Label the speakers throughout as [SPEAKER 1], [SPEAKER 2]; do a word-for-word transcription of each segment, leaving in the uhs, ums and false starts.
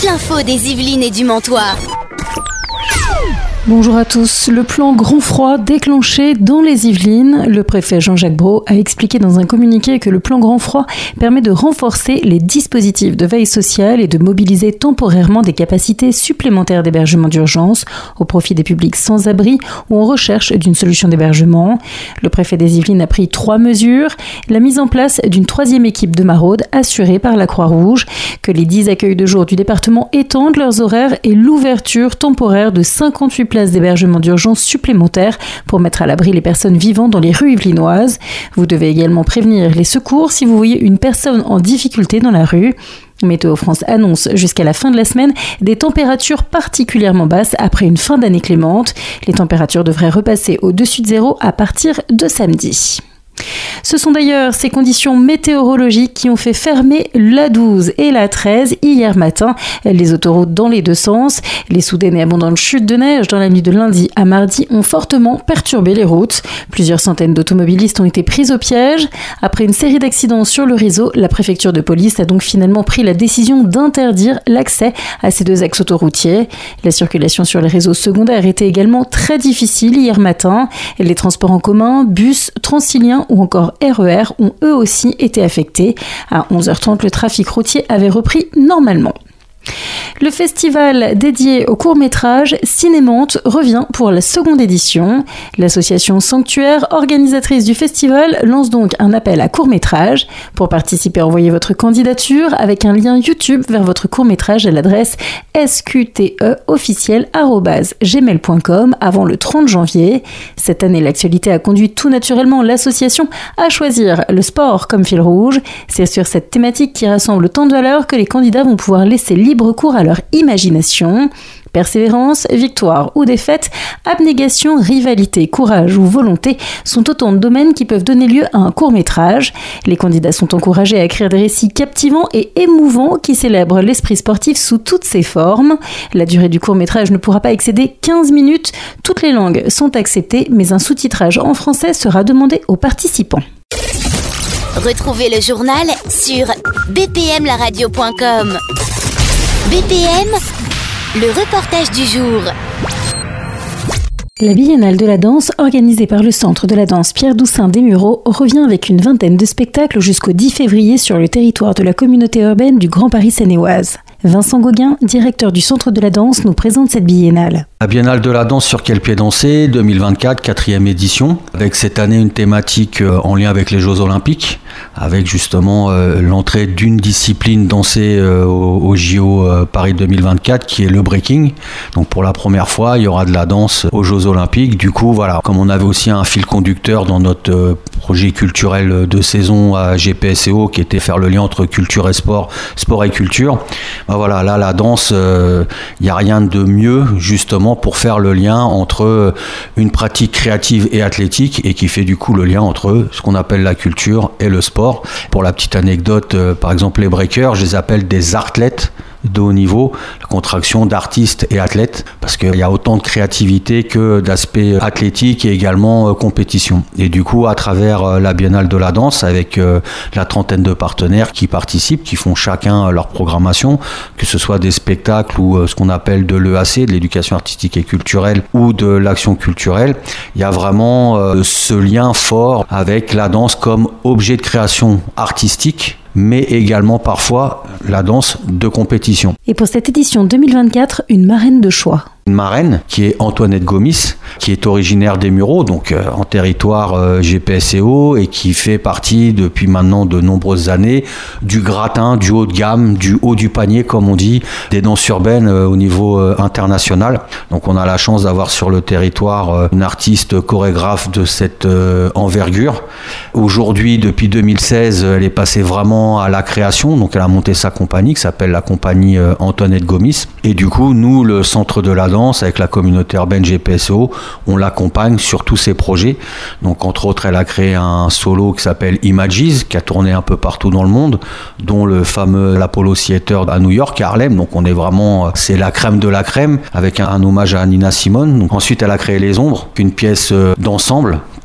[SPEAKER 1] l'info des Yvelines et du Mantois.
[SPEAKER 2] Bonjour à tous. Le plan grand froid déclenché dans les Yvelines. Le préfet Jean-Jacques Brault a expliqué dans un communiqué que le plan grand froid permet de renforcer les dispositifs de veille sociale et de mobiliser temporairement des capacités supplémentaires d'hébergement d'urgence au profit des publics sans abri ou en recherche d'une solution d'hébergement. Le préfet des Yvelines a pris trois mesures. La mise en place d'une troisième équipe de maraude assurée par la Croix-Rouge, que les dix accueils de jour du département étendent leurs horaires et l'ouverture temporaire de cinquante-huit places d'hébergement d'urgence supplémentaires pour mettre à l'abri les personnes vivant dans les rues yvelinoises. Vous devez également prévenir les secours si vous voyez une personne en difficulté dans la rue. Météo France annonce jusqu'à la fin de la semaine des températures particulièrement basses après une fin d'année clémente. Les températures devraient repasser au-dessus de zéro à partir de samedi. Ce sont d'ailleurs ces conditions météorologiques qui ont fait fermer l'A douze et l'A treize hier matin, les autoroutes dans les deux sens. Les soudaines et abondantes chutes de neige dans la nuit de lundi à mardi ont fortement perturbé les routes. Plusieurs centaines d'automobilistes ont été pris au piège. Après une série d'accidents sur le réseau, la préfecture de police a donc finalement pris la décision d'interdire l'accès à ces deux axes autoroutiers. La circulation sur les réseaux secondaires était également très difficile hier matin. Les transports en commun, bus, Transilien ou encore R E R ont eux aussi été affectés. À onze heures trente, le trafic routier avait repris normalement. Le festival dédié au court-métrage Cinémante revient pour la seconde édition. L'association Sanctuaire, organisatrice du festival, lance donc un appel à court-métrage. Pour participer, envoyez votre candidature avec un lien YouTube vers votre court-métrage à l'adresse s q t e officiel arobase gmail point com avant le trente janvier. Cette année, l'actualité a conduit tout naturellement l'association à choisir le sport comme fil rouge. C'est sur cette thématique qui rassemble tant de valeurs que les candidats vont pouvoir laisser libre cours à leur imagination. Persévérance, victoire ou défaite, abnégation, rivalité, courage ou volonté sont autant de domaines qui peuvent donner lieu à un court-métrage. Les candidats sont encouragés à écrire des récits captivants et émouvants qui célèbrent l'esprit sportif sous toutes ses formes. La durée du court-métrage ne pourra pas excéder quinze minutes. Toutes les langues sont acceptées, mais un sous-titrage en français sera demandé aux participants.
[SPEAKER 1] Retrouvez le journal sur b p m la radio point com. B P M, le reportage du jour.
[SPEAKER 2] La Biennale de la danse, organisée par le Centre de la danse Pierre Doussin des Mureaux, revient avec une vingtaine de spectacles jusqu'au dix février sur le territoire de la communauté urbaine du Grand Paris Seine-et-Oise. Vincent Gauguin, directeur du Centre de la danse, nous présente cette biennale.
[SPEAKER 3] La Biennale de la danse sur quel pied danser, deux mille vingt-quatre, quatrième édition, avec cette année une thématique en lien avec les Jeux Olympiques, avec justement euh, l'entrée d'une discipline dansée euh, au, au J O euh, Paris deux mille vingt-quatre, qui est le breaking. Donc pour la première fois, il y aura de la danse aux Jeux Olympiques. Du coup, voilà, comme on avait aussi un fil conducteur dans notre euh, projet culturel de saison à G P S E O, qui était faire le lien entre culture et sport, sport et culture. Ben voilà, là, la danse, il euh, n'y a rien de mieux, justement, pour faire le lien entre une pratique créative et athlétique, et qui fait du coup le lien entre ce qu'on appelle la culture et le sport. Pour la petite anecdote, euh, par exemple, les breakers, je les appelle des artlettes de haut niveau, la contraction d'artistes et athlètes, parce qu'il y a autant de créativité que d'aspect athlétique et également euh, compétition. Et du coup, à travers euh, la Biennale de la danse, avec euh, la trentaine de partenaires qui participent, qui font chacun euh, leur programmation, que ce soit des spectacles ou euh, ce qu'on appelle de l'E A C, de l'éducation artistique et culturelle, ou de l'action culturelle, il y a vraiment euh, ce lien fort avec la danse comme objet de création artistique, mais également parfois la danse de compétition.
[SPEAKER 2] Et pour cette édition deux mille vingt-quatre, une marraine de choix.
[SPEAKER 3] Une marraine qui est Antoinette Gomis, qui est originaire des Mureaux, donc euh, en territoire euh, G P S E O, et qui fait partie depuis maintenant de nombreuses années du gratin, du haut de gamme, du haut du panier, comme on dit, des danses urbaines euh, au niveau euh, international. Donc on a la chance d'avoir sur le territoire euh, une artiste chorégraphe de cette euh, envergure. Aujourd'hui, depuis deux mille seize, elle est passée vraiment à la création, donc elle a monté sa compagnie qui s'appelle la compagnie euh, Antoinette Gomis. Et du coup, nous, le Centre de la danse, avec la communauté urbaine G P S E O, on l'accompagne sur tous ses projets. Donc entre autres, elle a créé un solo qui s'appelle Images, qui a tourné un peu partout dans le monde, dont le fameux l'Apollo Theater à New York, à Harlem. Donc on est vraiment, c'est la crème de la crème, avec un, un hommage à Nina Simone. Donc ensuite, elle a créé Les Ombres, une pièce d'ensemble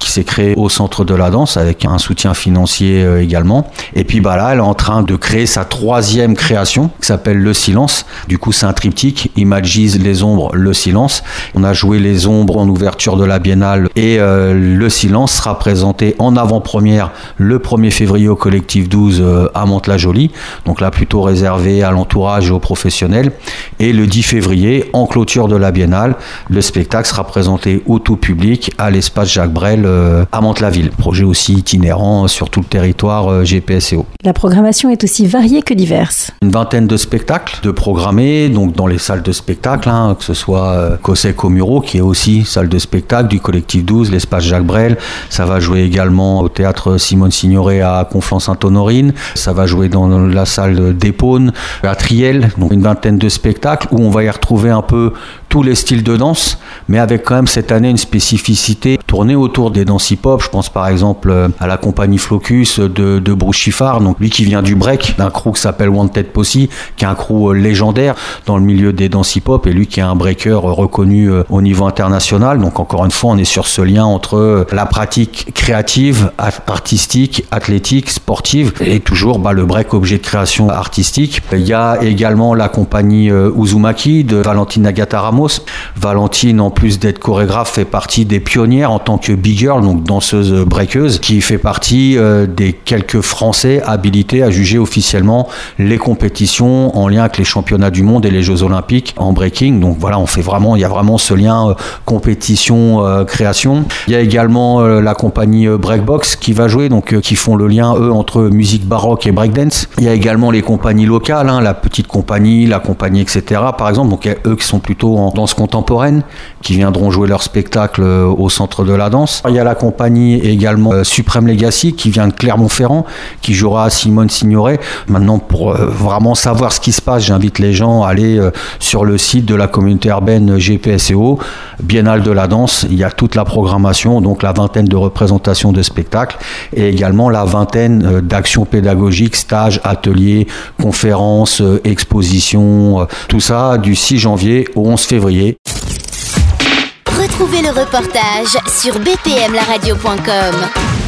[SPEAKER 3] qui s'est créé au Centre de la Danse avec un soutien financier euh, également. Et puis bah là, elle est en train de créer sa troisième création qui s'appelle Le Silence. Du coup, c'est un triptyque, Images, les ombres, le silence. On a joué les ombres en ouverture de la Biennale et euh, Le Silence sera présenté en avant-première le premier février au Collectif douze euh, à Mantes-la-Jolie. Donc là, plutôt réservé à l'entourage et aux professionnels. Et le dix février, en clôture de la Biennale, le spectacle sera présenté au tout public à l'espace Jacques Brel euh, à Mantes-la-Ville. Projet aussi itinérant sur tout le territoire euh, G P S E O.
[SPEAKER 2] La programmation est aussi variée que diverse.
[SPEAKER 3] Une vingtaine de spectacles de programmés, donc dans les salles de spectacle, hein, que ce soit euh, Cossec au Muro, qui est aussi salle de spectacle du Collectif douze, l'espace Jacques Brel. Ça va jouer également au théâtre Simone Signoret à Conflans-Sainte-Honorine. Ça va jouer dans la salle d'Épône, à Triel. Donc une vingtaine de spectacles où on va y retrouver un peu tous les styles de danse, mais avec quand même cette année une spécificité tournée autour des danses hip-hop. Je pense par exemple à la compagnie Flocus de, de Bruce Chiffard, donc lui qui vient du break, d'un crew qui s'appelle Wanted Posse, qui est un crew légendaire dans le milieu des danses hip-hop, et lui qui est un breaker reconnu au niveau international. Donc encore une fois, on est sur ce lien entre la pratique créative, artistique, athlétique, sportive, et toujours bah, le break objet de création artistique. Il y a également la compagnie Uzumaki de Valentine Nagata Ramos. Valentine, en plus d'être chorégraphe, fait partie des pionnières en tant que big girl, donc danseuse breakeuse, qui fait partie euh, des quelques Français habilités à juger officiellement les compétitions en lien avec les championnats du monde et les Jeux Olympiques en breaking. Donc voilà, on fait vraiment, il y a vraiment ce lien euh, compétition euh, création. Il y a également euh, la compagnie euh, Breakbox qui va jouer, donc euh, qui font le lien eux entre musique baroque et breakdance. Il y a également les compagnies locales, hein, la petite compagnie, la compagnie, et cetera. Par exemple, donc il y a eux qui sont plutôt en danse contemporaine, qui viendront jouer leur spectacle au Centre de la Danse. Il y a la compagnie également euh, Supreme Legacy qui vient de Clermont-Ferrand, qui jouera à Simone Signoret. Maintenant, pour euh, vraiment savoir ce qui se passe, j'invite les gens à aller euh, sur le site de la communauté urbaine G P S E O, Biennale de la Danse. Il y a toute la programmation, donc la vingtaine de représentations de spectacles et également la vingtaine euh, d'actions pédagogiques, stages, ateliers, conférences, euh, expositions, euh, tout ça du six janvier au onze février.
[SPEAKER 1] Retrouvez le reportage sur b p m la radio point com.